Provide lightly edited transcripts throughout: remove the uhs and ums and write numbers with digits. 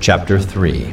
Chapter 3.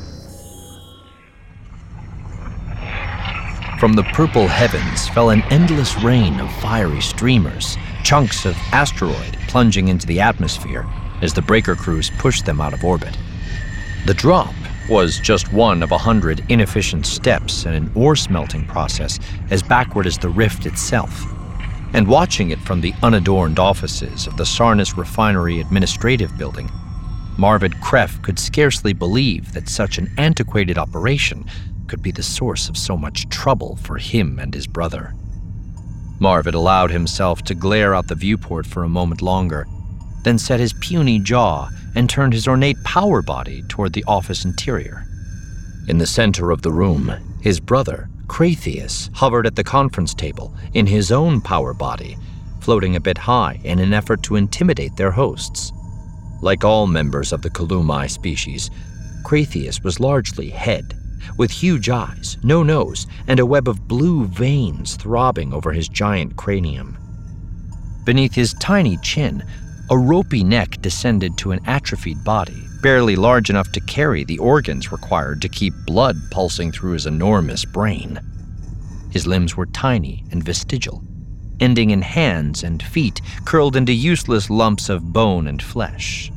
From the purple heavens fell an endless rain of fiery streamers, chunks of asteroid plunging into the atmosphere as the breaker crews pushed them out of orbit. The drop was just one of 100 inefficient steps in an ore smelting process as backward as the rift itself. And watching it from the unadorned offices of the Sarnis Refinery Administrative Building, Marvid Kref could scarcely believe that such an antiquated operation could be the source of so much trouble for him and his brother. Marvid allowed himself to glare out the viewport for a moment longer, then set his puny jaw and turned his ornate power body toward the office interior. In the center of the room, his brother, Kratheus, hovered at the conference table in his own power body, floating a bit high in an effort to intimidate their hosts. Like all members of the Kalumai species, Kratheus was largely head, with huge eyes, no nose, and a web of blue veins throbbing over his giant cranium. Beneath his tiny chin, a ropey neck descended to an atrophied body, barely large enough to carry the organs required to keep blood pulsing through his enormous brain. His limbs were tiny and vestigial, ending in hands and feet curled into useless lumps of bone and flesh.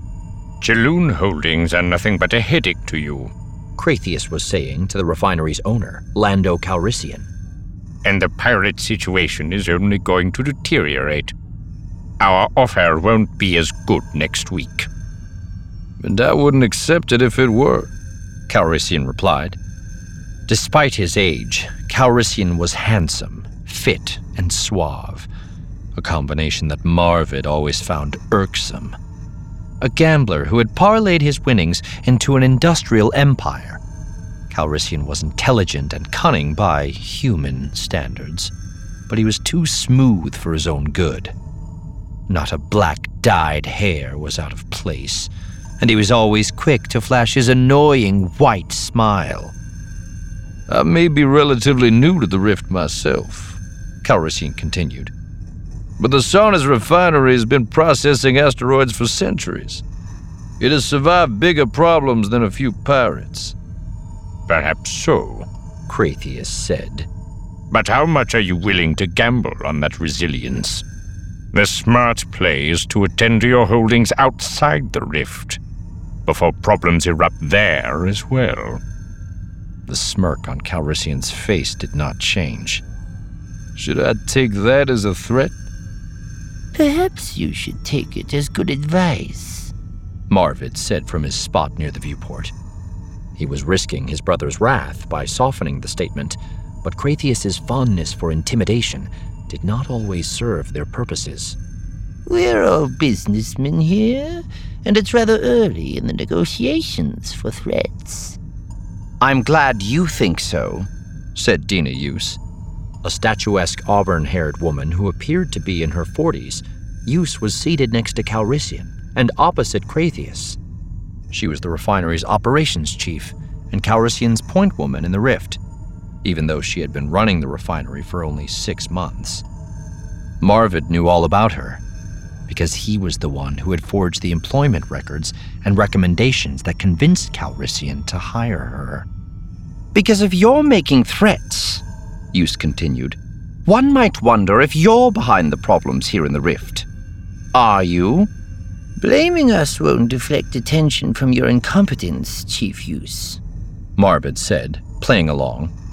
Jaloon holdings are nothing but a headache to you, Kratheus was saying to the refinery's owner, Lando Calrissian. And the pirate situation is only going to deteriorate. Our offer won't be as good next week. And I wouldn't accept it if it were, Calrissian replied. Despite his age, Calrissian was handsome, fit, and suave, a combination that Marvid always found irksome. A gambler who had parlayed his winnings into an industrial empire, Calrissian was intelligent and cunning by human standards, but he was too smooth for his own good. Not a black dyed hair was out of place, and he was always quick to flash his annoying white smile. I may be relatively new to the rift myself, Calrissian continued, but the Sarnis Refinery has been processing asteroids for centuries. It has survived bigger problems than a few pirates. Perhaps so, Kratheus said. But how much are you willing to gamble on that resilience? The smart play is to attend to your holdings outside the rift, before problems erupt there as well. The smirk on Calrissian's face did not change. Should I take that as a threat? Perhaps you should take it as good advice, Marvid said from his spot near the viewport. He was risking his brother's wrath by softening the statement, but Kratheus's fondness for intimidation did not always serve their purposes. We're all businessmen here, and it's rather early in the negotiations for threats. I'm glad you think so, said Dina Yus. A statuesque auburn-haired woman who appeared to be in her 40s, Yus was seated next to Calrissian and opposite Kratheus. She was the refinery's operations chief and Calrissian's point woman in the rift, even though she had been running the refinery for only 6 months. Marvid knew all about her, because he was the one who had forged the employment records and recommendations that convinced Calrissian to hire her. Because if you're making threats, Yus continued, one might wonder if you're behind the problems here in the rift. Are you? Blaming us won't deflect attention from your incompetence, Chief Yus, Marvid said, playing along.